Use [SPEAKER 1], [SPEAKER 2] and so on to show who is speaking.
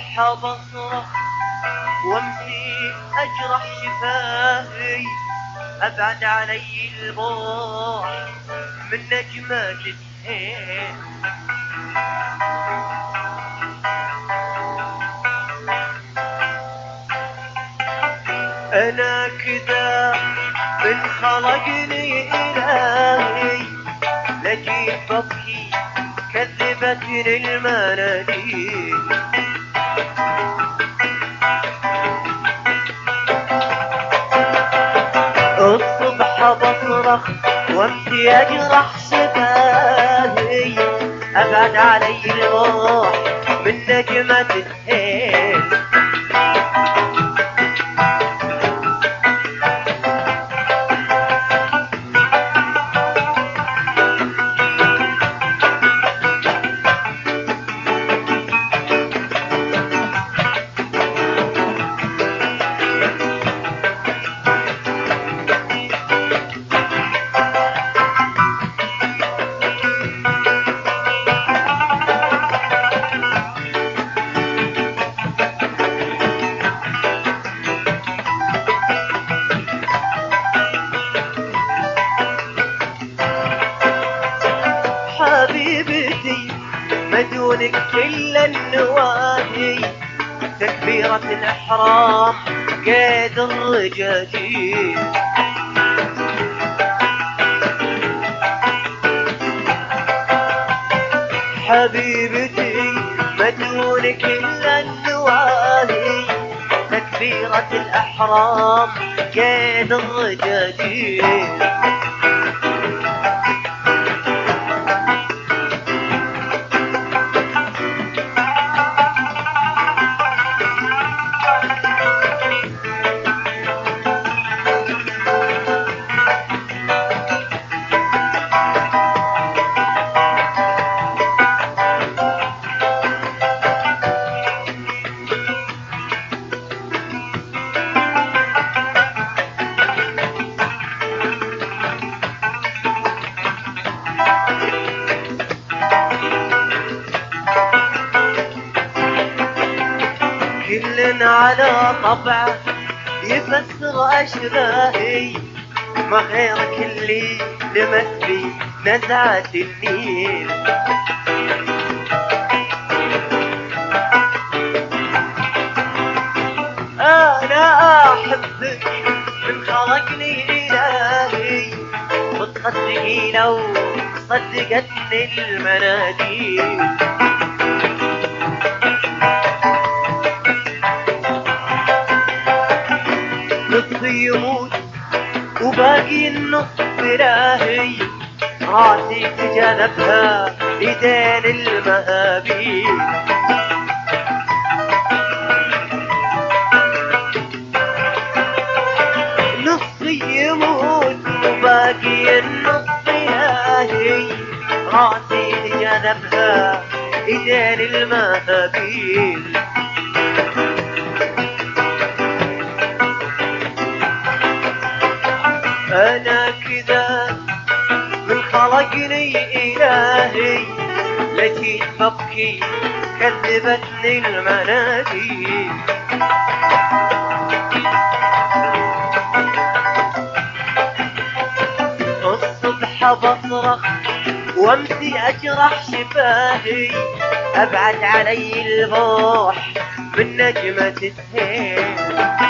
[SPEAKER 1] الصبح بصرخ وامسي اجرح شفاهي، ابعد علي البوح من نجمة الهيل. انا كذا من خلقني الهي، لجيت ببكي كذبتني المناديل. الصبح بصرخ وامسي اجرح شفاهي، ابعد علي الروح من نجمة الهيل. حبيبتي مدونك كل النوادي، تكبيرة الإحرام قيد الرجاجيل. حبيبتي مدونك كل النوادي، تكبيرة الإحرام قيد الرجاجيل. كل على طبعه يفسر أشباهي، ما غيرك اللي لمس بي نزعة النيل. أنا أحبك من خلقني إلهي، وتصدقي لو صدقتني المناديل. نصي يموت وباقي النص راهي، راسي تجانبها ايدين المهابيل. نصي يموت وباقي النص راهي، راسي تجانبها ايدين المهابيل. أنا كذا من خلقني إلهي، لجيت ببكي كذبتني المناديل. الصبح بصرخ وامسي أجرح شفاهي، أبعد علي البوح من نجمة الهيل.